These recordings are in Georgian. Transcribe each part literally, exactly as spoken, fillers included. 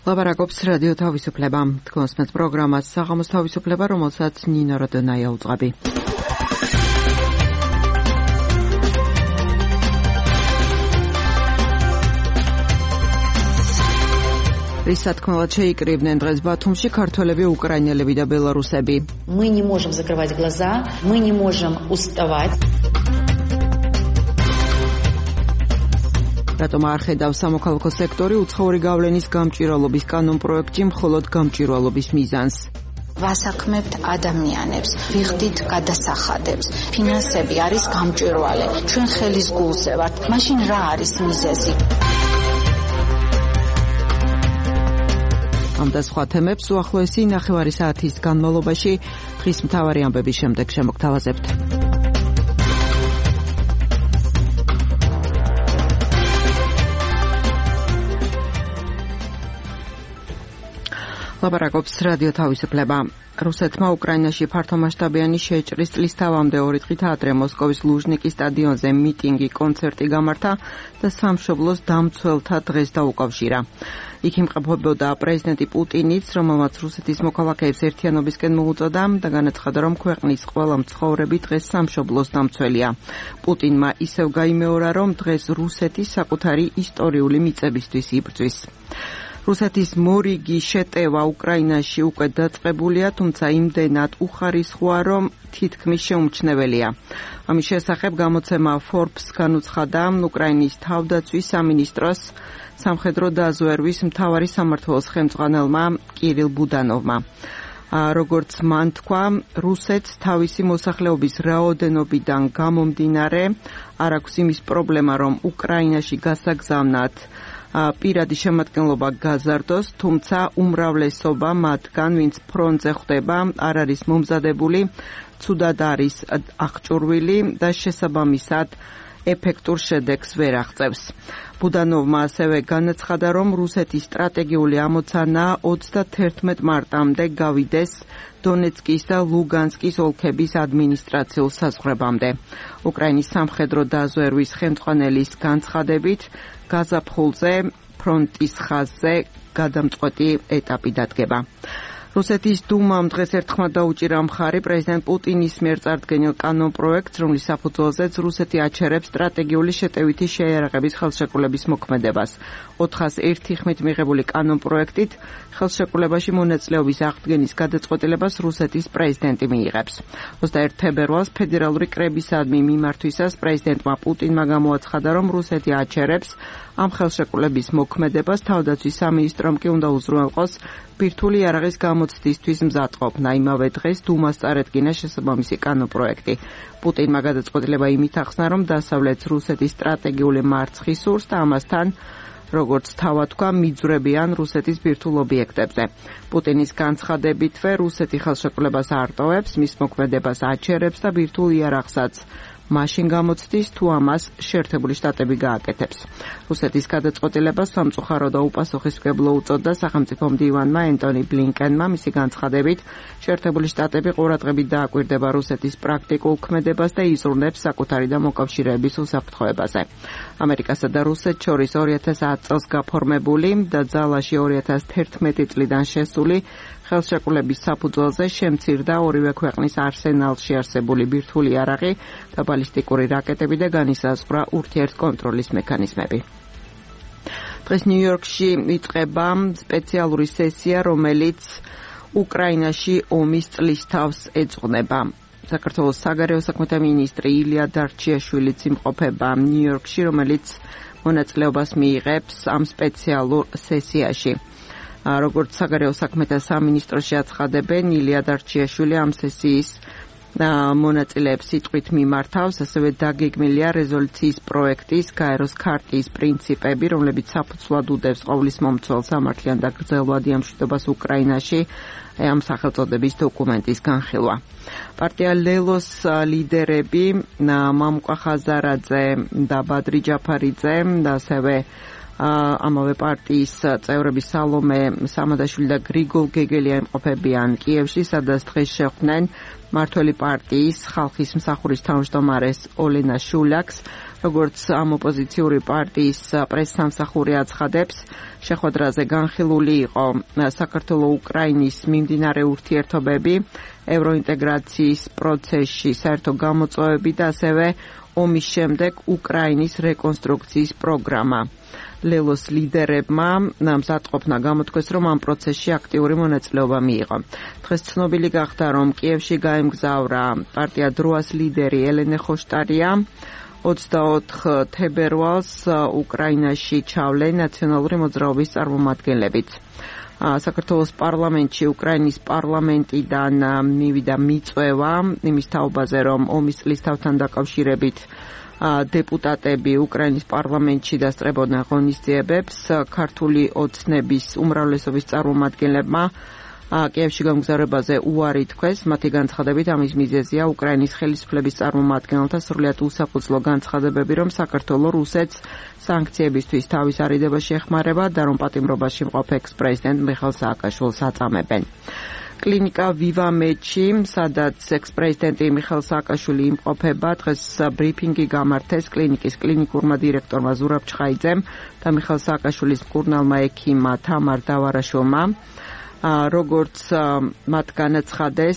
ლაპარაკობს რადიო თავისუფლება. თქვენს მეც პროგრამას საღამოს თავისუფლება, რომელსაც ნინო როდონაია უძღვები. რის სათქმელად შეიკრიბნენ დღეს ბათუმში ქართველები, უკრაინელები და ბელარუსები. Мы не можем закрывать глаза, мы не можем уставать. რატომ არ ხედავს სამოქალაქო სექტორი უცხოური გავლენის გამჭვირვალობის კანონპროექტში მხოლოდ გამჭვირვალობის მიზანს? ვასაქმებთ ადამიანებს, ვიხდით გადასახადებს, ფინანსები არის გამჭვირვალე, ჩვენ ხელის გულზე ვართ, მაშინ რა არის მიზეზი? ამ და სხვა თემებს უახლოესი ნახევარი საათის განმავლობაში დღის მთავარი ამბების შემდეგ შემოგთავაზებთ. ლაპარაკობს რადიო თავისუფლება. რუსეთმა უკრაინაში ფართომასშტაბიანი შეჭრის წლისთავამდე ორი დღით ადრე მოსკოვის ლუჟნიკის სტადიონზე მიტინგი, კონცერტი გამართა და სამშობლოს დამცველთა დღეს დაუკავშირა. იქ იმყოფებოდა პრეზიდენტი პუტინიც, რომელმაც რუსეთის მოქალაქეებს ერთიანობისკენ მოუწოდა და განაცხადა, რომ ქვეყნის ყველა მცხოვრები დღეს სამშობლოს დამცველია. პუტინმა ისევ გაიმეორა, რომ დღეს რუსეთი საკუთარი ისტორიული მიწებისთვის იბრძვის. რუსეთის მორიგი შეტევა უკრაინაში უკვე დაწყებულია, თუმცა იმდენად უხარისხოა, რომ თითქმის შეუმჩნეველია. ამის შესახებ გამოცემა Forbes განუცხადა უკრაინის თავდაცვის სამინისტროს სამხედრო დაზვერვის მთავარი სამმართველოს ხელმძღვანელმა კირილ ბუდანოვმა. როგორც მან თქვა, რუსეთს თავისი მოსახლეობის რაოდენობიდან გამომდინარე არ აქვს იმის პრობლემა, რომ უკრაინაში გასაგზავნად პირადი შემადგენლობა გაზარდოს, თუმცა უმრავლესობა მათგან, ვინც ფრონტზე ხვდება, არ არის მომზადებული, ცუდად არის აღჭურვილი და შესაბამისად ეფექტურ შედეგს ვერ აღწევს. ბუდანოვმა ასევე განაცხადა, რომ რუსეთის სტრატეგიული ამოცანა ოცდათერთმეტ მარტამდე გავიდეს დონეცკის და ლუგანსკის ოლქების ადმინისტრაციულ საზღვრებამდე. უკრაინის სამხედრო დაზვერვის ხელმძღვანელის განცხადებით, გაზაფხულზე ფრონტის ხაზზე გადამწყვეტი ეტაპი დადგება. რუსეთის დუმამ დღეს ერთხმად დაუჭირა მხარი პრეზიდენტ პუტინის მიერ წარდგენილ კანონპროექტს, რომლის საფუძველზეც რუსეთი აჩერებს სტრატეგიული შეტევითი შეიარაღების ხელშეკრულების მოქმედებას. ოთხას ერთი ხმით მიღებული კანონპროექტით ხელშეკრულებაში მონაწილეობის აღდგენის გადაწყვეტილებას რუსეთის პრეზიდენტი მიიღებს. ოცდაერთი თებერვალს ფედერალური კრებისადმი მიმართვისას პრეზიდენტმა პუტინმა გამოაცხადა, რომ რუსეთი აჩერებს ამ ხელშეკრულების მოქმედებას, თავდაცვის სამინისტრომ კი უნდა უზრუნველყოს ბირთვული იარაღის გამოცდისთვის მზადყოფნა. იმავე დღეს დუმას წარედგინა შესაბამისი კანონპროექტი. პუტინმა გადაწყვეტილება იმით ახსნა, რომ დასავლეთს რუსეთის სტრატეგიული მარცხი სურს და ამასთან, როგორც თავად თქვა, მიძვრებიან რუსეთის ბირთვულ ობიექტებზე. პუტინის განცხადებითვე რუსეთი ხელშეკრულებას არ ტოვებს, მის მოქმედებას აჩერებს და ბირთვულ იარაღსაც მაშინ გამოცდის, თუ ამას შეერთებული შტატები გააკეთებს. რუსეთის გადაწყვეტილებას სამწუხარო და უპასუხისმგებლო უწოდა სახელმწიფო მდივანმა ენტონი ბლინკენმა. მისი განცხადებით, შეერთებული შტატები ყურადღებით დააკვირდება რუსეთის პრაქტიკულ ქმედებას და იზრუნებს საკუთარი და მოკავშირეების უსაფრთხოებაზე. ამერიკასა და რუსეთს შორის ორი ათას ათ წელს გაფორმებული და ძალაში ორი ათას თერთმეტი წლიდან შესული ხელშეკრულების საფუძველზე შემცირდა ორივე ქვეყნის არსენალში არსებული ბირთვული იარაღი და ბალისტიკური რაკეტები და განისაზღვრა ურთიერთკონტროლის მექანიზმები. დღეს ნიუ-იორკში იწყება სპეციალური სესია, რომელიც უკრაინაში ომის წლისთავს ეძღვნება. საქართველოს საგარეო საქმეთა მინისტრი ილია დარჩიაშვილიც იმყოფება ნიუ-იორკში, რომელიც მონაწილეობას მიიღებს ამ სპეციალურ სესიაში. როგორც საგარეო საქმეთა სამინისტროში აცხადებენ, ილია დარჩიაშვილი ამ სესიის მონაწილეებს სიტყვით მიმართავს, ასევე დაგეგმილია რეზოლუციის პროექტის გაეროს ქარტიის პრინციპები, რომლებიც საფუძვლად უდევს ყოვლის მომცველ სამართლიან და გრძელვადი ამშვიდობას უკრაინაში ამ სახელწოდების დოკუმენტის განხილვა. პარტია ლელოს ლიდერები მამუკა ხაზარაძე და ბადრი ჯაფარიძე და ასევე ამავე პარტიის წევრები სალომე სამადაშვილი და გრიგოლ გეგელია იმყოფებიან კიევში, სადაც დღეს შეხვდნენ მმართველი პარტიის ხალხის მსახურის თავმჯდომარეს ოლენა შულაკს, როგორც ამ ოპოზიციური პარტიის პრესსამსახური აცხადებს, შეხვედრაზე განხილული იყო საქართველო-უკრაინის მიმდინარე ურთიერთობები, ევროინტეგრაციის პროცესში საერთო გამოწვევები და ასევე ომის შემდეგ უკრაინის რეკონსტრუქციის პროგრამა. ლელოს ლიდერებმა მზადყოფნა გამოთქვეს, რომ ამ პროცესში აქტიური მონაწილეობა მიიღო. დღეს ცნობილი გახდა, რომ კიევში გაემგზავრა პარტია დროას ლიდერი ელენე ხოშტარია. ოცდაოთხ თებერვალს უკრაინაში ჩავლენ ნაციონალური მოძრაობის წარმომადგენლებიც. საქართველოს პარლამენტში უკრაინის პარლამენტიდან მივიდა მიწვევა იმის თაობაზე, რომ ომის წლისთავთან დაკავშირებით დეპუტატები უკრაინის პარლამენტში დასწრებოდნენ ღონისძიებებს. ქართული ოცნების უმრავლესობის წარმომადგენლებმა კიევში გამგზავრებაზე უარი თქვეს. მათი განცხადებით ამის მიზეზია უკრაინის ხელისუფლების წარმომადგენელთა სრულიად უსაფუძვლო განცხადებები, რომ საქართველო რუსეთს სანქციებისთვის თავის არიდებას ეხმარება და რომ პატიმრობაში მყოფ ექს-პრეზიდენტ მიხეილ სააკაშვილს აწამებენ. კლინიკა ვივამედში, სადაც ექს-პრეზიდენტი მიხეილ სააკაშვილი იმყოფება, დღეს ბრიფინგი გამართეს კლინიკის კლინიკურმა დირექტორმა ზურაბ ჩხაიძემ და მიხეილ სააკაშვილის მკურნალმა ექიმმა თამარ დავარაშოვმა. როგორც მათ განაცხადეს,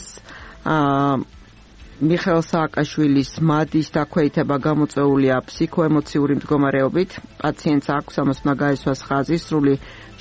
მიხეილ სააკაშვილის მადის დაქვეითება გამოწვეულია ფსიქოემოციური მდგომარეობით. პაციენტს აქვს ამას უნდა გაესვას ხაზი, სრული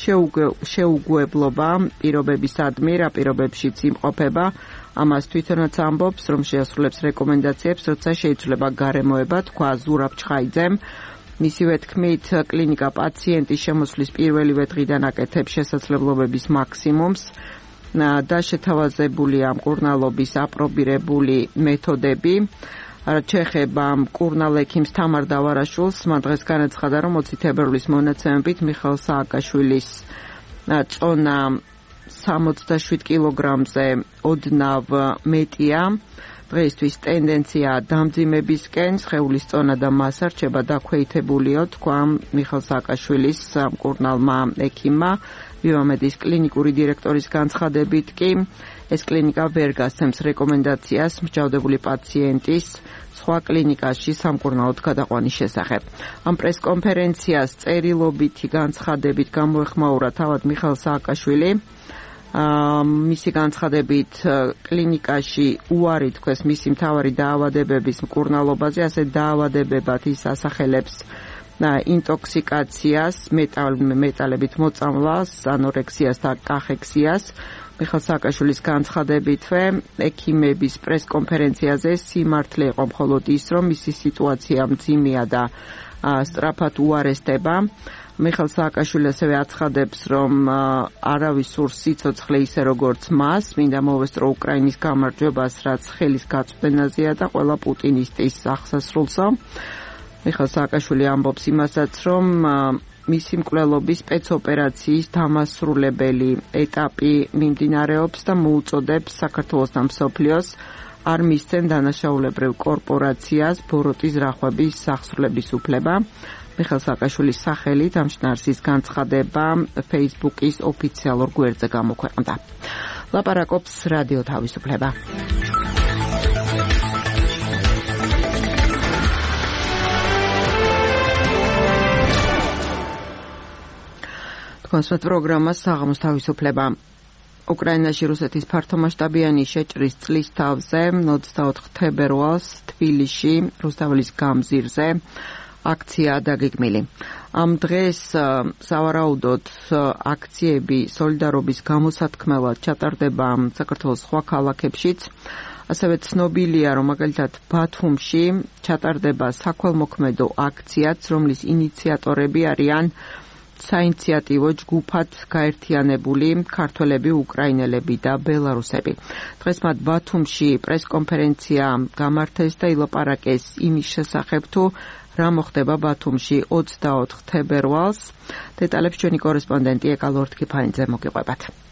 შეუგუებლობა პირობებისადმი, რა პირობებშიც იმყოფება. ამას თვითონაც ამბობს, რომ შეასრულებს რეკომენდაციებს, როცა შეიცვლება გარემოება, თქვა ზურაბ ჩხაიძემ. მისივე თქმით, კლინიკა პაციენტის შემოსვლის პირველივე დღიდან აკეთებს შესაძლებლობების მაქსიმუმს და შეთავაზებულია მკურნალობის აპრობირებული მეთოდები. ჩეხება მკურნალ ექიმს თამარ დავარაშვილს, მან დღეს განაცხადა, რომ ოცი თებერვლის მონაცემებით მიხეილ სააკაშვილის წონა სამოცდაშვიდ კილოგრამზე ოდნავ მეტია. დღეისთვის ტენდენცია დამძიმებისკენ, სხეულის წონა და მასა რჩება დაქვეითებულიო, თქვა მიხეილ სააკაშვილის მკურნალმა ექიმმა. ვივამედის კლინიკური დირექტორის განცხადებით კი ეს კლინიკა ვერ გასცემს რეკომენდაციას მსჯავრდებული პაციენტის სხვა კლინიკაში სამკურნალოდ გადაყვანის შესახებ. ამ პრესკონფერენციას წერილობითი განცხადებით გამოეხმაურა თავად მიხეილ სააკაშვილი. მისი განცხადებით კლინიკაში უარი თქვეს მისი მთავარი დაავადებების მკურნალობაზე, ასე დაავადებებად ის ასახელებს ინტოქსიკაციას, მეტალებით მოწამვლას, ანორექსიას და კახექსიას. მიხეილ სააკაშვილის განცხადებითვე ექიმების პრესკონფერენციაზე სიმართლე იყო მხოლოდ ის, რომ მისი სიტუაცია მძიმეა და სწრაფად უარესდება. მიხეილ სააკაშვილი ასევე აცხადებს, რომ არავის სურს სიცოცხლე ისე როგორც მას, მინდა მოვესწრო უკრაინის გამარჯვებას, რაც ხელის გაწვდენაზეა და ყველა პუტინისტის აღსასრულსო. მიხეილ სააკაშვილი ამბობს იმასაც, რომ მისი მკვლელობის სპეცოპერაციის დამასრულებელი ეტაპი მიმდინარეობს და მოუწოდებს საქართველოს და მსოფლიოს არ მისცენ დანაშაულებრივ კორპორაციას ბოროტის რახვების სახსრლების უფლება. მიხეილ სააკაშვილის სახელით ამ შინაარსის განცხადება Facebook-ის ოფიციალურ გვერდზე გამოქვეყნდა. ლაპარაკობს რადიო თავისუფლება. კონსერტ პროგრამა საღამოს თავისუფლება. უკრაინაში რუსეთის ფართომასშტაბიანი შეჭრის წლის თავზე ოცდაოთხ თებერვალს თბილისში რუსთაველის გამზირზე აქცია დაგეგმილი. ამ დღეს სავარაუდოდ აქციები სოლიდარობის გამოსათქმელად ჩატარდება საქართველოს სხვა ქალაქებშიც. ასევე ცნობილია, რომ მაგალითად ბათუმში ჩატარდება საქველმოქმედო აქციაც, რომლის ინიციატორები არიან საინიციატივო ჯგუფად გაერთიანებული ქართველები, უკრაინელები და ბელარუსები. დღეს მათ ბათუმში პრესკონფერენცია გამართეს და ილაპარაკეს იმის შესახებ, თუ რა მოხდება ბათუმში ოცდაოთხ თებერვალს. დეტალებს ჩვენი კორესპონდენტი ეკა ლორთქიფანიძე მოგიყვებათ.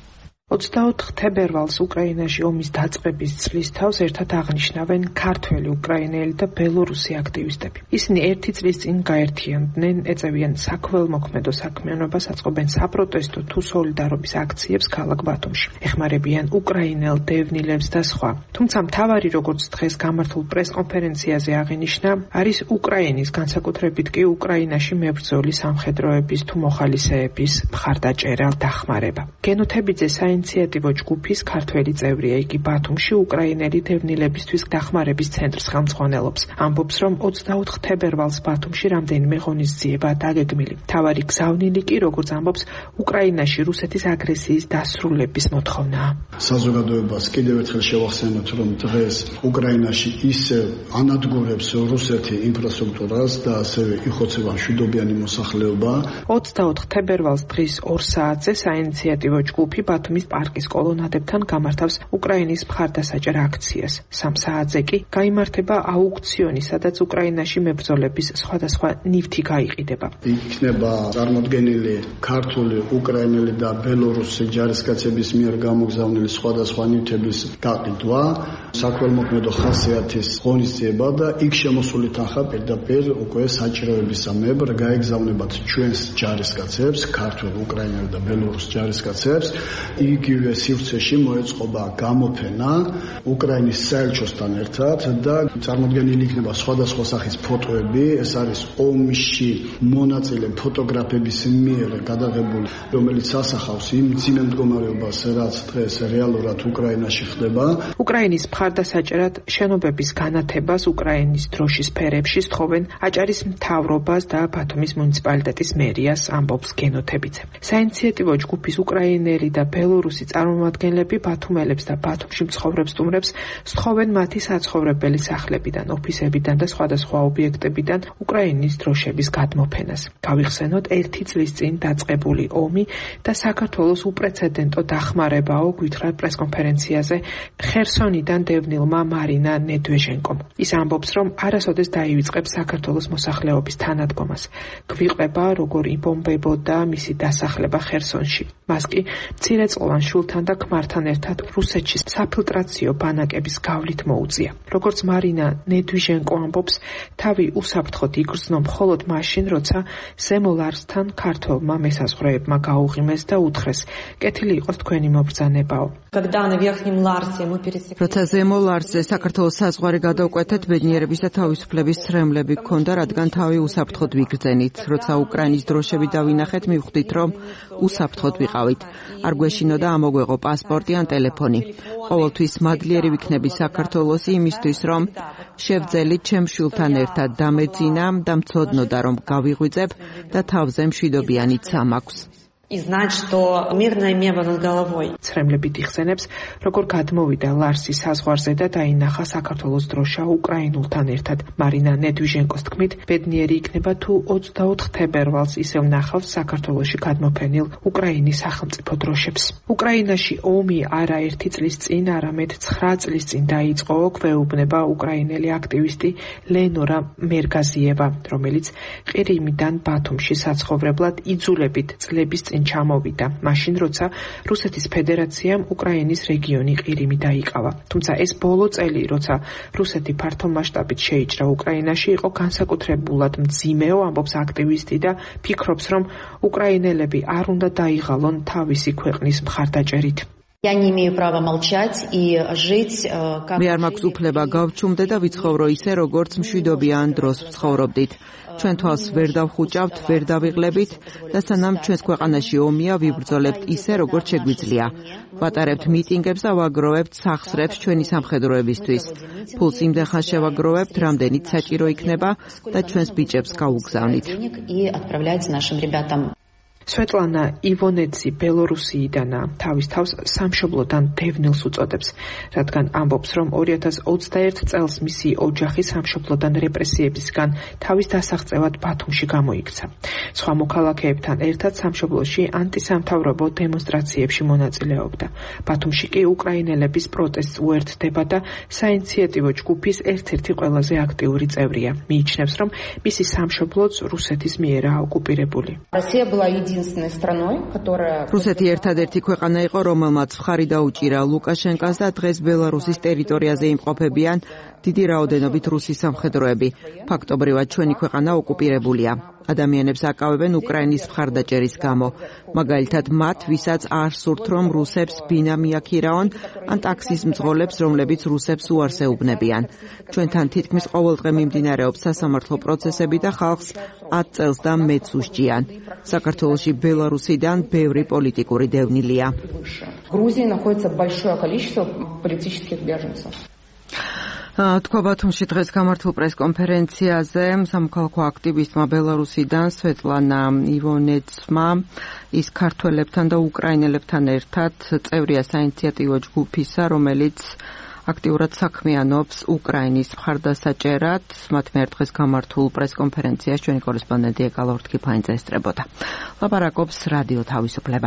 ოცდაოთხ თებერვალს უკრაინაში ომის დაწყების წლის თავს ერთად აღნიშნავენ ქართველი, უკრაინელი და ბელორუსი აქტივისტები. ისინი ერთი წლის წინ გაერთიანდნენ, ეწევიან საქველმოქმედო საქმიანობას, აწყობენ საპროტესტო თუ სოლიდარობის აქციებს ქალაქ ბათუმში. ეხმარებიან უკრაინელ დევნილებს და სხვა. თუმცა მთავარი, როგორც დღეს გამართულ პრესკონფერენციაზე აღინიშნა, არის უკრაინის, განსაკუთრებით კი უკრაინაში მებრძოლი სამხედროების თუ მოხალისეების მხარდაჭერა, დახმარება. გენოთებიძე საინიციატივო ჯგუფის ქართველი წევრია, იგი ბათუმში უკრაინელი დევნილებისთვის დახმარების ცენტრს ხელმძღვანელობს. ამბობს, რომ ოცდაოთხ თებერვალს ბათუმში რამდენიმე ღონისძიებაა დაგეგმილი. მთავარი გზავნილი კი, როგორც ამბობს, უკრაინაში რუსეთის აგრესიის დასრულების მოთხოვნაა. საზოგადოებას კიდევ ერთხელ შევახსენოთ, რომ დღეს უკრაინაში ისევ ანადგურებს რუსეთი ინფრასტრუქტურას და ასევე იხოცება მშვიდობიანი მოსახლეობა. ოცდაოთხ თებერვალს დღის ორ საათზე საინიციატივო ჯგუფი ბათუმის პარკის კოლონადებთან გამართავს უკრაინის მხარდასაჭერ აქციას. სამ საათზე კი გაიმართება აუქციონი, სადაც უკრაინაში მებრძოლების სხვადასხვა ნივთი გაიყიდება. იქნება წარმოდგენილი ქართული, უკრაინელი და ბელორუსი ჯარისკაცების მიერ გამოგზავნილი სხვადასხვა ნივთების გაყიდვა, საქველმოქმედო ხასიათის ღონისძიება და იქ შემოსული თანხა პირდაპირ უკვე საჭიროებისამებრ გაეგზავნებათ ჩვენს ჯარისკაცებს, ქართულ, უკრაინელ და ბელორუს ჯარისკაცებს. იგივე სივრცეში მოეწყობა გამოფენა უკრაინის საელჩოსთან ერთად და წარმოდგენილი იქნება სხვადასხვა სახის ფოტოები. ეს არის ომში მონაწილე ფოტოგრაფების მიერ გადაღებული, რომელიც ასახავს იმ ძიმე მდგომარეობას, რაც დღეს რეალურად უკრაინაში ხდება. უკრაინის მხარდასაჭერად შენობების განათებას უკრაინის დროშის ფერებში სთხოვენ აჭარის მთავრობას და ბათუმის მუნიციპალიტეტის მერიას, ამბობს გენოთებიძე. საინიციატივო ჯგუფის უკრაინელი და ბელორუსი წარმომადგენლები ბათუმელებს და ბათუმში მცხოვრებ სტუმრებს სთხოვენ მათი საცხოვრებელი სახლებიდან, ოფისებიდან და სხვადასხვა ობიექტებიდან უკრაინის დროშების გადმოფენას. გავიხსენოთ ერთი წლის წინ დაწყებული ომი და საქართველოს უპრეცედენტო დახმარებაო, გვითხრა პრესკონფერენციაზე ხერსონიდან დევნილმა მარინა ნედვეჟენკომ. ის ამბობს, რომ არასოდეს დაივიწყებს საქართველოს მოსახლეობის თანადგომას. გვიყვება, როგორ იბომბებოდა მისი დასახლება ხერსონში. მას კი მცირეწლოვან შულთან და ქმართან ერთად რუსეთში საფილტრაციო ბანაკების გავლით მოუწია. როგორც მარინა ნედვიჟენკო ამბობს, თავი უსაფრთხოდ იგრძნო მხოლოდ მაშინ, როცა ზემო ლარსთან ქართველმა მესაზღვრეებმა გაუღიმეს და უთხრეს, კეთილი იყოს თქვენი მობრძანებაო. როცა ზემო ლარსზე საქართველოს საზღვარი გადავკვეთეთ, ბედნიერების და თავისუფლების ცრემლები გქონდა, რადგან თავი უსაფრთხოდ ვიგრძენით. როცა უკრაინის დროშები დავინახეთ, მივხვდით, რომ უსაფრთხოდ ვიყავით. არ გვეშინოდა ამოგვეღო პასპორტი ან ტელეფონი. ყოველთვის მადლიერი ვიქნები საქართველოსი იმისთვის, რომ შევძელით ჩემ შვილთან ერთად დამეძინა და მცოდნოდა, რომ გავიღვიძებ და თავზე მშვიდობიანი ცა მაქვს. и знать, что мирное небо над головой. ცრემლებით იხსენებს, როგორ გადმოვიდა ლარსის საზღვარზე და დაინახა საქართველოს დროშა უკრაინულთან ერთად. მარინა ნედვიჟენკოს თქმით, ბედნიერი იქნება თუ ოცდაოთხ თებერვალს ისევ ნახავს საქართველოში გადმოფენილ უკრაინის სახელმწიფო დროშებს. უკრაინაში ომი არა ერთი წლის წინ, არამედ ცხრა წლის წინ დაიწყო, გვეუბნება უკრაინელი აქტივისტი ლენორა მერგაზიევა, რომელიც ყირიმიდან ბათუმში საცხოვრებლად იძულებით წლების წინ ჩამოვიდა, მაშინ როცა რუსეთის ფედერაციამ უკრაინის რეგიონი ყირიმი დაიკავა. თუმცა ეს ბოლო წელი, როცა რუსეთი ფართომასშტაბით შეიჭრა უკრაინაში, იყო განსაკუთრებულად მძიმეო, ამბობს აქტივისტი და ფიქრობს, რომ უკრაინელები არ უნდა დაიღალონ თავისი ქვეყნის მხარდაჭერით. Я не имею права молчать и жить как მე არ მაქვს უფლება გავჩუმდე და ვიცხოვრო ისე, როგორც მშვიდობიან დროს ვცხოვრობდით. ჩვენ თვალს ვერ დავხუჭავთ, ვერ დავიღლებით და სანამ ჩვენს ქვეყანაში ომია, ვიბრძოლებთ ისე, როგორც შეგვიძლია. ვატარებთ მიტინგებს და ვაგროვებთ სახსრებს ჩვენი სამხედროებისთვის. ფულს იმდენ ხანს შევაგროვებთ, რამდენიც საჭირო იქნება და ჩვენს ბიჭებს გავუგზავნით. и отправлять нашим ребятам. სვეტლანა ივონეცი ბელორუსიიდანა, თავის თავს სამშობლოდან დევნილს უწოდებს, რადგან ამბობს, რომ ორი ათას ოცდაერთ წელს მისი ოჯახი სამშობლოდან რეპრესიებისგან თავის დასაღწევად ბათუმში გამოიქცა. სხვა მოქალაქეებთან ერთად სამშობლოში ანტისამთავრობო დემონსტრაციებში მონაწილეობდა. ბათუმში კი უკრაინელების პროტესტს უერთდება და საინიციატივო ჯგუფის ერთ-ერთი ყველაზე აქტიური წევრია. მიიჩნევს, რომ მისი სამშობლოც რუსეთის მიერაა ოკუპირებული. Россия была единственной страной, которая რუსეთი ერთადერთი ქვეყანა იყო, რომელმაც მხარი დაუჭირა ლუკაშენკას და დღეს ბელარუსის ტერიტორიაზე იმყოფებიან დიდი რაოდენობით რუსი სამხედროები. ფაქტობრივად ჩვენი ქვეყანა ოკუპირებულია. ადამიანებს აკავებენ უკრაინის მხარდაჭერის გამო. მაგალითად, მათ, ვისაც არ სურთ, რომ რუსებს ბინა მიაქირაონ, ან ტაქსის მძღოლებს, რომლებიც რუსებს უარს ეუბნებიან. ჩვენთან თითქმის ყოველდღე მიმდინარეობს სასამართლო პროცესები და ხალხს ათ წელს და მეც უსჯიან. საქართველოში ბელარუსიდან ბევრი პოლიტიკური დევნილია. Грузии находится большое количество политических беженцев. თქვა ბათუმში დღეს გამართულ პრესკონფერენციაზე სამოქალაქო აქტივისტმა ბელარუსიდან სვეტლანა ივონეცმა ის ქართველებთან და უკრაინელებთან ერთად წევრია საინიციატივო ჯგუფისა, რომელიც აქტიურად საქმიანობს უკრაინის მხარდასაჭერად. მათ მიერ დღეს გამართულ პრესკონფერენციას ჩვენი კორესპონდენტი ეკალო რთქიფანიძე ესწრებოდა. ლაპარაკობს რადიო თავისუფლება.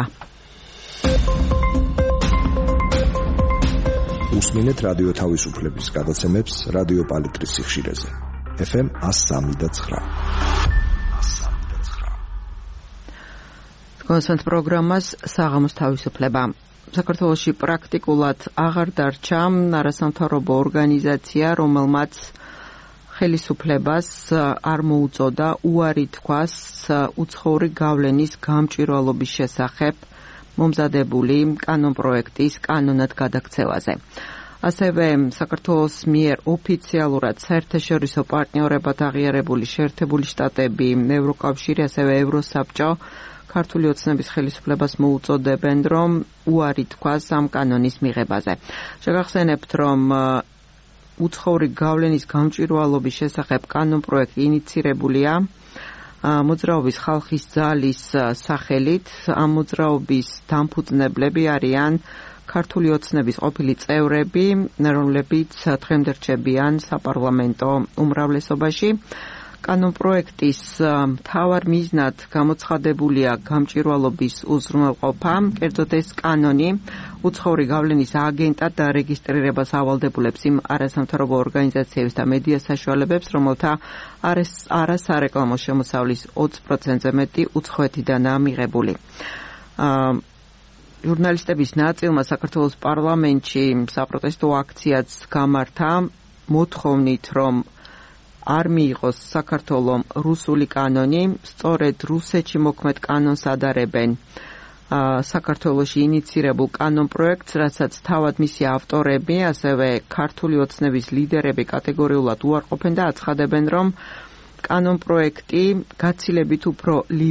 უსმინეთ რადიო თავისუფლების გადაცემებს რადიო პალიტრის სიხშირეზე. ეფ ემ one oh three და nine. კონსერტ პროგრამას საღამოს თავისუფლება. საქართველოში პრაქტიკულად აღარ დარჩა არასამთავრობო ორგანიზაცია, რომელმაც ხელისუფლებას არ მოუწოდა უარი თქვას უცხოური გავლენის გამჭვირვალობის შესახებ მომზადებული კანონპროექტის კანონად გადაქცევაზე. ასევე საქართველოს მიერ ოფიციალურად საერთაშორისო პარტნიორებად აღიარებული შეერთებული შტატები, ევროკავშირი, ასევე ევროსაბჭო ქართული ოცნების ხელისუფლებას მოუწოდებენ, რომ უარი თქვას ამ კანონის მიღებაზე. შეგახსენებთ, რომ უცხოური გავლენის გამჭვირვალობის შესახებ კანონპროექტი ინიცირებულია მოძრაობის ხალხის ძალის სახელით. ამ მოძრაობის დამფუძნებლები არიან ქართული ოცნების ყოფილი წევრები, რომლებიც დღემდე რჩებიან საპარლამენტო უმრავლესობაში. კანონპროექტის მთავარ მიზნად გამოცხადებულია გამჭვირვალობის უზრუნველყოფა, კერძოდ ეს კანონი უცხოური გავლენის აგენტად დარეგისტრირებას ავალდებულებს იმ არასამთავრობო ორგანიზაციებს და მედია საშუალებებს, რომელთა არასარეკლამო შემოსავლის ოცი პროცენტზე მეტი უცხოეთიდანაა მიღებული. ჟურნალისტების ნაწილმა საქართველოს პარლამენტში საპროტესტო აქციაც გამართა, მოთხოვნით, რომ არ მიიღოს საქართველომ რუსული კანონი, სწორედ რუსეთში მოქმედ კანონს ადარებენ საქართველოში ინიცირებულ კანონპროექტს, რასაც თავად მისი ავტორები, ასევე ქართული ოცნების ლიდერები კატეგორიულად უარყოფენ და აცხადებენ, რომ კანონპროექტი გაცილებით უფრო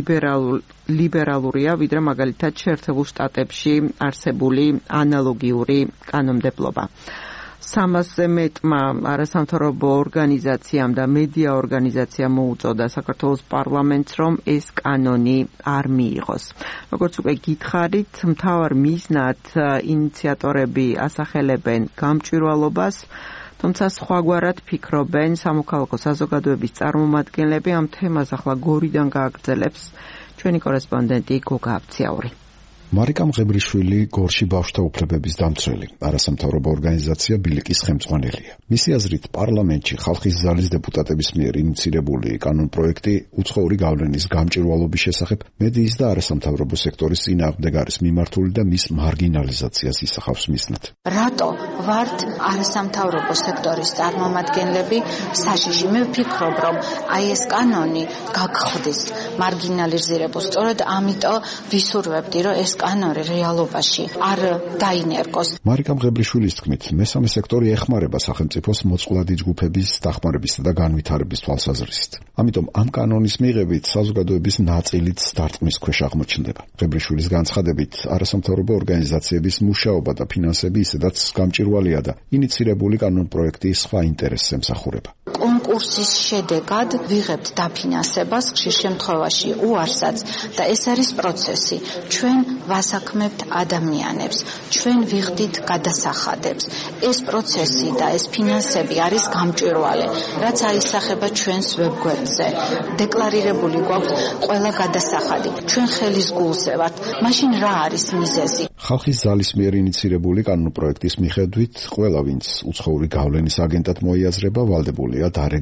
ლიბერალურია, ვიდრე მაგალითად შეერთებულ შტატებში არსებული ანალოგიური კანონმდებლობა. სამასზე მეტმა არასამთავრობო ორგანიზაციამ და მედია ორგანიზაციამ მოუწოდა საქართველოს პარლამენტს, რომ ეს კანონი არ მიიღოს. როგორც უკვე გითხარით, მთავარ მიზნად ინიციატორები ასახელებენ გამჭვირვალობას, თუმცა სხვაგვარად ფიქრობენ სამოქალაქო საზოგადოების წარმომადგენლები. ამ თემას ახლა გორიდან გააგრძელებს ჩვენი კორესპონდენტი გოგა აბციაური. მარიკა მღებრიშვილი გორში ბავშვთა უფლებების დამცველი, არასამთავრობო ორგანიზაცია ბილიკის ხელმძღვანელია. მისი აზრით, პარლამენტში ხალხის ძალის დეპუტატების მიერ ინიცირებული კანონპროექტი უცხოური გავლენის გამჭვირვალობის შესახებ მედიის და არასამთავრობო სექტორის წინააღმდეგ არის მიმართული და მის მარგინალიზაციას ისახავს მიზნად. რატო ვართ არასამთავრობო სექტორის წარმომადგენლები საშიში? მე ვფიქრობ, რომ აი ეს კანონი გაგხვდეს მარგინალიზირებულს. სწორედ ამიტომ ვისურვებდი, რომ ეს კანონი რეალობაში არ დაინერგოს. მარიკა მღებრიშვილის თქმით, მესამე სექტორი ეხმარება სახელმწიფოს მოწყვლადი ჯგუფების დახმარებისა და განვითარების თვალსაზრისით. ამიტომ ამ კანონის მიღებით საზოგადოების ნაწილიც დარტყმის ქვეშ აღმოჩნდება. მღებრიშვილის განცხადებით, არასამთავრობო ორგანიზაციების მუშაობა და ფინანსები ისედაც გამჭვირვალეა და ინიცირებული კანონპროექტი სხვა ინტერესს ემსახურება. კონკურსის შედეგად ვიღებთ დაფინანსებას, ხშირ შემთხვევაში უარსაც და ეს არის პროცესი. ჩვენ ვასაქმებთ ადამიანებს, ჩვენ ვიხდით გადასახადებს. ეს პროცესი და ეს ფინანსები არის გამჭვირვალე, რაც აისახება ჩვენს ვებგვერდზე. დეკლარირებული გვაქვს ყველა გადასახადი. ჩვენ ხელის გულზე ვართ. მაშინ რა არის მიზეზი? ხალხის ძალის მიერ ინიცირებული კანონპროექტის მიხედვით, ყველა ვინც უცხოური გავლენის აგენტად მოიაზრება, ვალდებულია დარეგისტრირდეს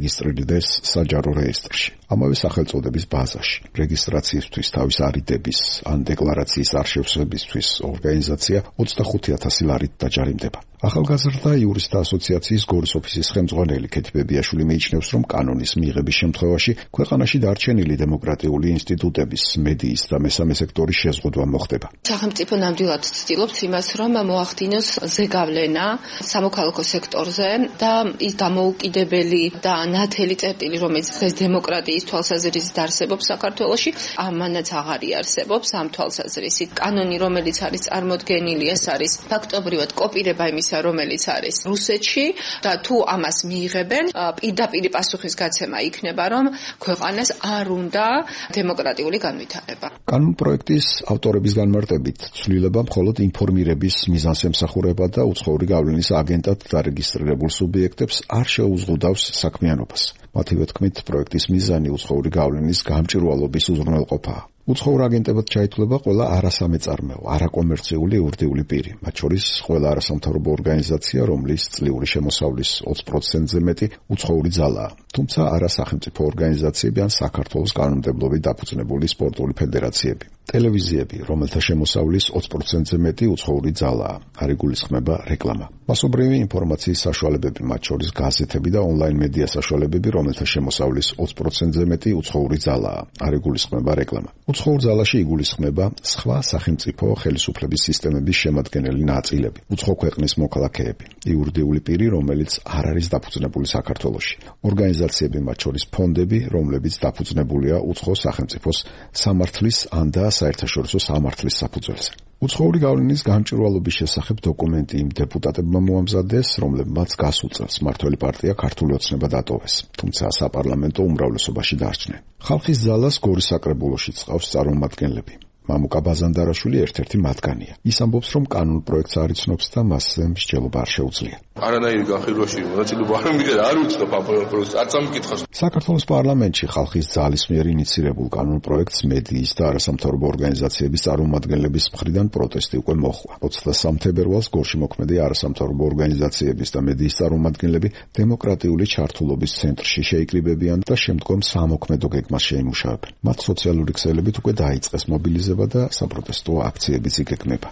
დარეგისტრირდეს საჯარო რეესტრში, ამავე სახელწოდების ბაზაში. რეგისტრაციისთვის თავის არიდების ან დეკლარაციის არშევსებისთვის ორგანიზაცია ოცდახუთი ათასი ლარით დაჯარიმდება. ახალგაზრდა იურისტთა ასოციაციის გორის ოფისის ხელმძღვანელი ქეთი ბებიაშვილი მიიჩნევს, რომ კანონის მიღების შემთხვევაში ქვეყანაში დარჩენილი დემოკრატიული ინსტიტუტების, მედიის და მესამე სექტორის შეზღუდვა მოხდება. სახელმწიფო ნამდვილად ცდილობს იმას, რომ მოახდინოს ზეგავლენა სამოქალაქო სექტორზე და ის დამოუკიდებელი და ნათელი წერტილი, რომელიც დღეს დემოკრატიის თვალსაზრისით არსებობს საქართველოში, ამანაც აღარ იარსებობს ამ თვალსაზრისით. კანონი, რომელიც არის წარმოდგენილი, ეს არის ფაქტობრივად კოპირება იმისა, რომელიც არის რუსეთში და თუ ამას მიიღებენ, პირდაპირ პასუხის გაცემა იქნება, რომ ქვეყანას არ უნდა დემოკრატიული განვითარება. კანონ პროექტის ავტორების განმარტებით, ცვლილება მხოლოდ ინფორმირების მიზანს ემსახურება და უცხოური გავლენის აგენტად დარეგისტრირებულ სუბიექტებს არ შეუზღუდავს საქმიანობას. მათივე თქმით, პროექტის მიზანი უცხოური გავლენის გამჭვირვალობის უზრუნველყოფაა. უცხოურ აგენტებად ჩაითვლება ყველა არასამეწარმეო, არაკომერციული იურიდიული პირი, მათ შორის ყველა არასამთავრობო ორგანიზაცია, რომლის წლიური შემოსავლის ოცი პროცენტზე მეტი უცხოური ძალაა. თუმცა არასახელმწიფო ორგანიზაციები ან საქართველოს კანონმდებლობით დაფუძნებული სპორტული ფედერაციები. ტელევიზიები, რომელთა შემოსავლის ოცი პროცენტზე მეტი უცხოური ძალაა, არ იგულისხმება რეკლამა. მასობრივი ინფორმაციის საშუალებები, მათ შორის გაზეთები და ონლაინ მედია საშუალებები, რომელთა შემოსავლის ოცი პროცენტზე მეტი უცხოური ძალაა, არ იგულისხმება რეკლამა. უცხოურ ძალაში იგულისხმება სხვა სახელმწიფო ხელისუფლების სისტემების შემადგენელი ნაწილები, უცხო ქვეყნის მოქალაქეები, იურიდიული პირი, რომელიც არ არის დაფუძნებული საქართველოში, ორგანიზაციები, მათ შორის ფონდები, რომლებიც დაფუძნებულია უცხო სახელმწიფოს სამართლის ან და საერთაშორისო სამართლის საფუძველზე. უცხოური გავლენის გამჭვირვალობის შესახებ დოკუმენტი იმ დეპუტატებმა მოამზადეს, რომლებმაც გასულ წელს მმართველი პარტია ქართული ოცნება დატოვეს, თუმცა საპარლამენტო უმრავლესობაში დარჩნენ. ხალხის ძალას გორის საკრებულოში წყავს წარმომადგენლები. მამუკა ბაზანდარაშვილი ერთ-ერთი მათგანია. ის ამბობს, რომ კანონ პროექტს არ იცნობს და მასზე მსჯელობა არ შეუძლია. არანაირი განხილვაში მონაწილეობა არ მიგდა, არ უცნობ ამ პროექტს, არც ამკითხავს. საქართველოს პარლამენტში ხალხის ძალის მიერ ინიცირებულ კანონ პროექტს მედიის და არასამთავრობო ორგანიზაციების წარმომადგენლების მხრიდან პროტესტი უკვე მოჰყვა. ოცდასამ თებერვალს გორში მოქმედი არასამთავრობო ორგანიზაციების და მედიის წარმომადგენლები დემოკრატიული ჩართულობის ცენტრში შეიკრიბებიან და შემდგომ სამოქმედო გეგმას შეიმუშავებენ. მათ სოციალური ქსელებით უკვე დაიწყეს მობილიზაცია და საპროტესტო აქციებიც იგეგმება.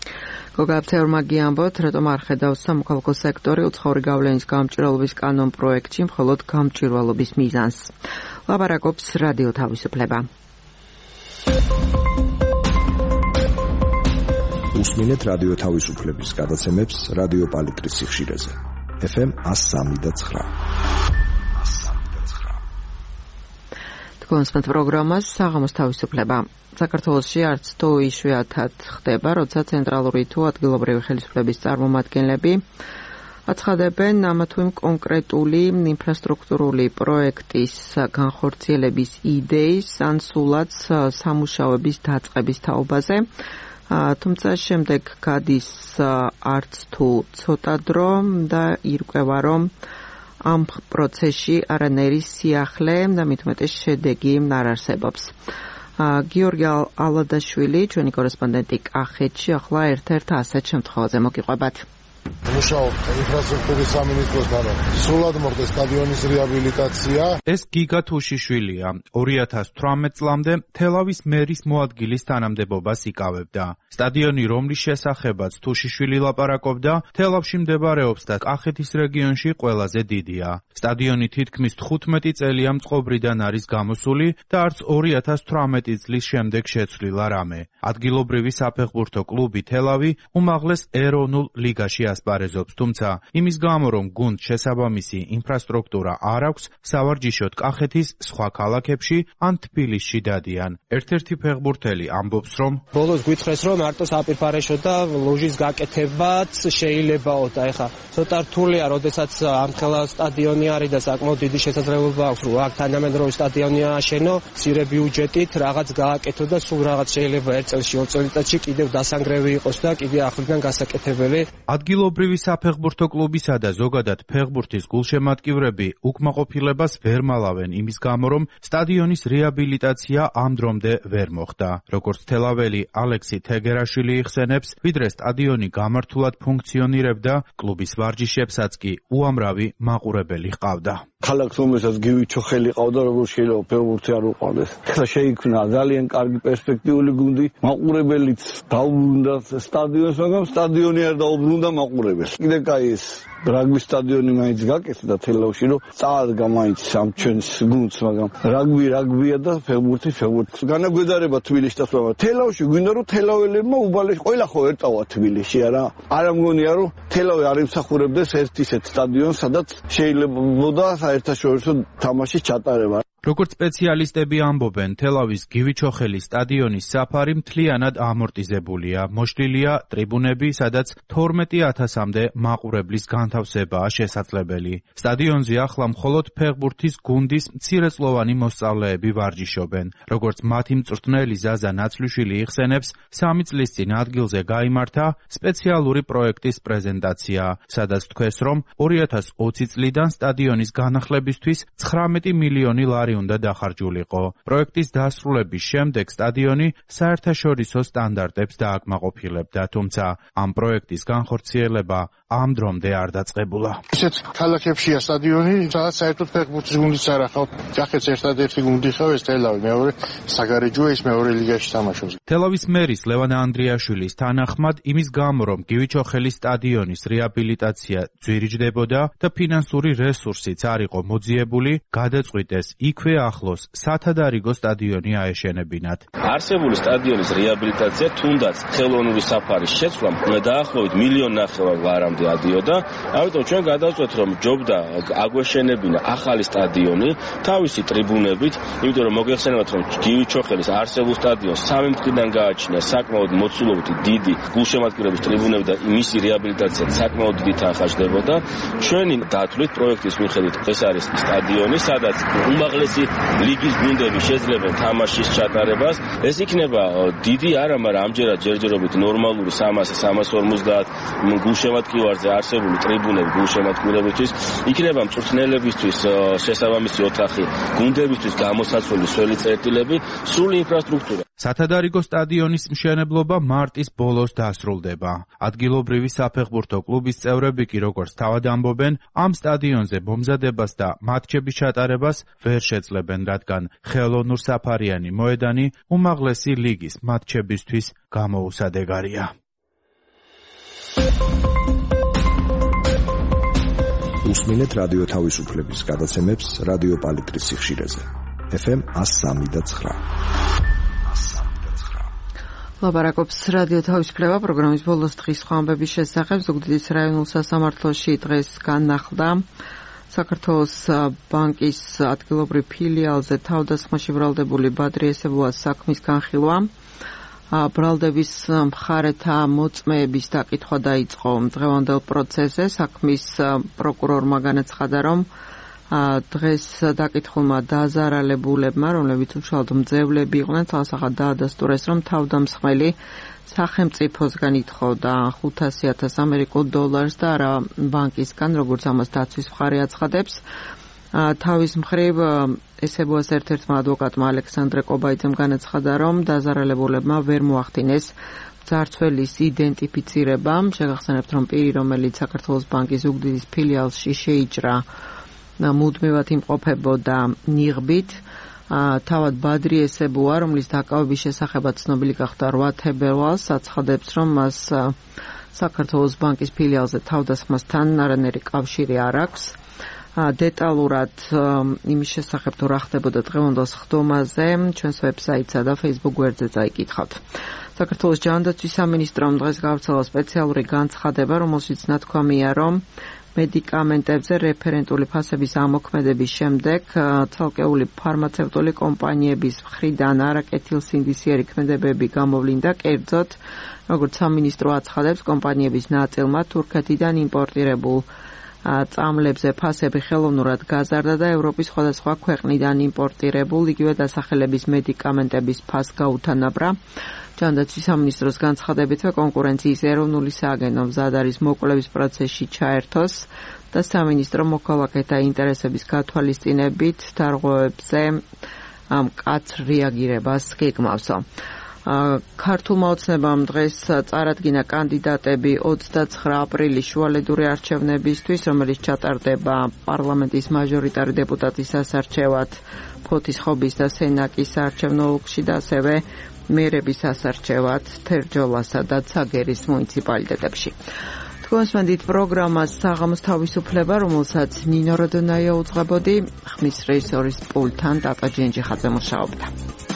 გოგაბცეურმა გიამბოთ, რატომ არ ხედავს სამოქალაქო სექტორი უცხოური გავლენის გამჭვირვალობის კანონ პროექტში მხოლოდ გამჭვირვალობის მიზანს. ლაპარაკობს რადიო თავისუფლება. უსმინეთ რადიო თავისუფლების გადაცემებს რადიო პალიტრის სიხშირეზე. ეფ ემ one oh three point nine. კონსპექტ პროგრამას საღამოს თავისუფლება. საქართველოში არც თუ იშვიათად ხდება, როცა ცენტრალური თუ ადგილობრივი ხელისუფლების წარმომადგენლები აცხადებენ ამა თუ იმ კონკრეტული ინფრასტრუქტურული პროექტის განხორციელების იდეის ან სულაც სამუშაოების დაწყების თაობაზე. თუმცა შემდეგ გადის არც თუ ცოტა დრო და ირკვევა, რომ ამ პროცესში არანაირი სიახლე და მით უმეტეს შედეგი არ არსებობს. გიორგი ალადაშვილი, ჩვენი კორესპონდენტი კახეთში, ახლა ერთ-ერთ ასეთ შემთხვევაზე მოგიყვებათ. მუშაობთ ინფრასტრუქტურის სამინისტროსთან, სრულად მოხდეს სტადიონის რეაბილიტაცია. ეს გიგა თუშიშვილია. ორი ათას თვრამეტ წლამდე თელავის მერის მოადგილის თანამდებობას იკავებდა. სტადიონი, რომლის შესახებაც თუშიშვილი ლაპარაკობდა, თელავში მდებარეობს და კახეთის რეგიონში ყველაზე დიდია. სტადიონი თითქმის თხუთმეტი წელია მწყობრიდან არის გამოსული და არც ორი ათას თვრამეტი წლის შემდეგ შეცვლილა რამე. ადგილობრივი საფეხბურთო კლუბი თელავი უმაღლეს ეროვნულ ლიგაში ასპარეზობს, თუმცა იმის გამო, რომ გუნდს შესაბამისი ინფრასტრუქტურა არ აქვს, სავარჯიშოდ კახეთის სხვა ქალაქებში ან თბილისში დადიან. ერთ-ერთი ფეხბურთელი ამბობს, რომ ბოლოს გვითხრეს, რომ მარტო საპირფარეშო და ლოჟის გაკეთებაც შეიძლებაო და ეხა ცოტა რთულია, როდესაც ამხელა სტადიონი არის და საკმაოდ დიდი შესაძლებლობა აქვს, რომ აქ თანამედროვე სტადიონი ააშენო, მცირე ბიუჯეტით რაღაც გააკეთო და სულ რაღაც შეიძლება ერთ წელში, ორ წელიწადში კიდევ დასანგრევი იყოს და კიდევ ახლიდან გასაკეთებელი. ადგილობრივი საფეხბურთო კლუბისა და ზოგადად ფეხბურთის გულშემატკივრები უკმაყოფილებას ვერ მალავენ იმის გამო, რომ სტადიონის რეაბილიტაცია ამ დრომდე ვერ მოხდა. როგორც თელაველი ალექსი თეგერაშვილი იხსენებს, ვიდრე სტადიონი გამართულად ფუნქციონირებდა, კლუბის ვარჯიშებსაც კი უამრავი მაყურებელი ჰყავდა. ქალაქს რომელსაც გივიჩო ხელი ყავდა როგორ შეიძლება ფეხბურთი არ უყვარდეს. ახლა შეიქმნა ძალიან კარგი პერსპექტიული გუნდი, მაყურებელიც დაუბრუნდა სტადიონს, მაგრამ სტადიონი არ დაუბრუნდა მაყურებელს. კიდე კაი ეს რაგბის სტადიონი მაინც გაკეთდა და თელავში რომ წაადგა მაინც ამ ჩვენს გუნდს, მაგრამ რაგბი რაგბია და ფეხბურთი ფეხბურთს. განაგვედარება თბილისშიც, მაგრამ თელავში გვინდა რომ თელაველებმა უბალეს ყველა ხო ერტავა თბილისში არა. არ ამგონია რომ თელავი არ იმსახურებდეს ერთ ისეთ სტადიონს, სადაც შეიძლებოდა საერთაშორისო თამაშის ჩატარება. როგორც სპეციალისტები ამბობენ, თელავის გივიჩოხელის სტადიონის საფარი მთლიანად ამორტიზებულია. მოშლილია ტრიბუნები, სადაც თორმეტი ათასამდე მაყურებლის განთავსებაა შესაძლებელი. სტადიონზე ახლა მხოლოდ ფეხბურთის გუნდის მცირეწლოვანი მოსწავლეები ვარჯიშობენ. როგორც მათი მწვრთნელი ზაზა ნაცვლიშვილი იხსენებს, სამი წლის წინ ადგილზე გაიმართა სპეციალური პროექტის პრეზენტაცია, სადაც თქვეს, რომ ორი ათას ოცი წლიდან სტადიონის განახლებისთვის ცხრამეტი მილიონი ლარი უნდა დახარჯულიყო. პროექტის დასრულების შემდეგ სტადიონი საერთაშორისო სტანდარტებს დააკმაყოფილებდა, თუმცა ამ პროექტის განხორციელება ამ დრომდე არ დაწყებულა. ისეთ ქალაქებშია სტადიონი, სადაც საერთოდ ფეხბურთის გუნდიც არ ახავთ. ჯახეთს ერთადერთი გუნდი ხავ ეს თელავი, მეორე საგარეჯოა, ის მეორე ლიგაში თამაშობს. თელავის მერის ლევან ანდრიაშვილის თანახმად, იმის გამო, რომ გივიჩოხელის სტადიონის რეაბილიტაცია ძვირიჯდებოდა და ფინანსური რესურსიც არ იყო მოძიებული, გადაწყვიტეს იქვე ახლოს სათადარიგო სტადიონი აეშენებინათ. არსებული სტადიონის რეაბილიტაცია თუნდაც ხელოვნური საფარის შეცვლამ დაახლოებით მილიონ ნახევარ ლარამდე ადიოდა. ამიტომ ჩვენ გადავწყვეტ, რომ ჯობდა აგვეშენებინა ახალი სტადიონი თავისი ტრიბუნებით, იმიტომ რომ მოგეხსენებათ, რომ გივიჩოხელის არსებულ სტადიონს სამი მხრიდან გააჩინა საკმაოდ მოცულობითი დიდი გულშემატკივრების ტრიბუნები და მისი რეაბილიტაცია საკმაოდ დიდი თანხმდებოდა. ჩვენი დათვლით პროექტის მიხედვით ეს არის სტადიონი, სადაც უმაღლესი ლიგის გუნდები შეძლებენ თამაშის ჩატარებას. ეს იქნება დიდი არა, მაგრამ ამჯერად ჯერჯერობით ნორმალური სამას სამას ორმოცდაათ გულშემატკივარზე არსებული ტრიბუნები გულშემატკივრებისთვის, იქნება მწვრთნელებისთვის შესაბამისი ოთახი, გუნდებისთვის გამოსაცვლელი სველი წერტილები, სრული ინფრასტრუქტურა. სათადარიგო სტადიონის მშენებლობა მარტის ბოლოს დასრულდება. ადგილობრივი საფეხბურთო კლუბის წევრები კი როგორც თავად ამბობენ, ამ სტადიონზე მომზადებას და მატჩების ჩატარებას ვერ შეძლებენ, რადგან ხელოვნურ საფარიანი მოედანი უმაღლესი ლიგის მატჩებისთვის გამოუსადეგარია. უსმინეთ რადიო თავისუფლების გადაცემებს რადიო პალიტრის სიხშირეზე. ეფ ემ one oh three point nine. ლაპარაკობს რადიო თავისუფლება პროგრამის ბოლოს დღის ხვამბების შესახებ. ზუგდიდის რაიონულ სასამართლოში დღეს განახლდა საქართველოს ბანკის ადგილობრივ ფილიალზე თავდასხმაში ბრალდებული ბადრი ესებუას საქმის განხილვა. ბრალდების მხარეთა მოწმეების დაკითხვა დაიწყო დღევანდელ პროცესზე. საქმის პროკურორმა განაცხადა, რომ დღეს დაკითხულმა დაზარალებულებმა, რომლებიც უშუალოდ მძევლები იყვნენ, ცალსახად დაადასტურეს, რომ თავდამსხმელი სახელმწიფოსგან ითხოვდა ხუთასი ათას ამერიკულ დოლარს და არა ბანკისგან, როგორც ამას დაცვის მხარე აცხადებს. თავის მხრივ ესებუას ერთ-ერთმა ადვოკატმა ალექსანდრე კობაიძემ განაცხადა, რომ დაზარალებულებმა ვერ მოახდინეს მძარცველის იდენტიფიცირება. შეგახსენებთ, რომ პირი, რომელიც საქართველოს ბანკის ზუგდიდის ფილიალში შეიჭრა, მუდმივად იმყოფებოდა ნიღბით. თავად ბადრი ესებუა, რომლის დაკავების შესახებაც ცნობილი გახდა რვა თებერვალს, აცხადებს, რომ მას საქართველოს ბანკის ფილიალზე თავდასხმასთან არანაირი კავშირი არ აქვს. დეტალურად იმის შესახებ თუ რა ხდებოდა დღევანდელ სხდომაზე ჩვენს ვებსაიტსა და Facebook გვერდზე წაიკითხავთ. საქართველოს ჯანდაცვის სამინისტრომ დღეს გავრცელა სპეციალური განცხადება, რომელშიც ნათქვამია, რომ მედიკამენტებზე რეფერენტული ფასების ამოქმედების შემდეგ ცალკეული ფარმაცევტული კომპანიების მხრიდან არაკეთილსინდისიერი ქმედებები გამოვლინდა, კერძოდ, როგორც სამინისტრო აცხადებს, კომპანიების ნაწილმა თურქეთიდან იმპორტირებულ წამლებზე ფასები ხელოვნურად გაზარდა და ევროპის სხვადასხვა ქვეყნიდან იმპორტირებულ იგივე დასახელების მედიკამენტების ფას გაუთანაბრა. ჯანდაცვის სამინისტროს განცხადებითვე კონკურენციის ეროვნული სააგენტო მზად არის მოკვლევის პროცესში ჩაერთოს და სამინისტრო მოქალაქეთა ინტერესების გათვალისწინებით დარღვევებზე მკაცრ რეაგირებას გეგმავსო. ქართულმა ოცნებამ დღეს წარადგინა კანდიდატები ოცდაცხრა აპრილის შუალედური არჩევნებისთვის, რომელიც ჩატარდება პარლამენტის მაჟორიტარი დეპუტატის სასარჩევად ფოთის ხობის და სენაკის საარჩევნო ოლქში და ასევე მერების სასარჩევად თერჯოლასა და ცაგერის მუნიციპალიტეტებში. თქვენს მანდით პროგრამას საღამოს თავისუფლება, რომელსაც ნინო როდონაია უძღვებოდი, ხმის რეჟისორის პულტთან ტატა ჯენჯიხაძე მუშაობდა.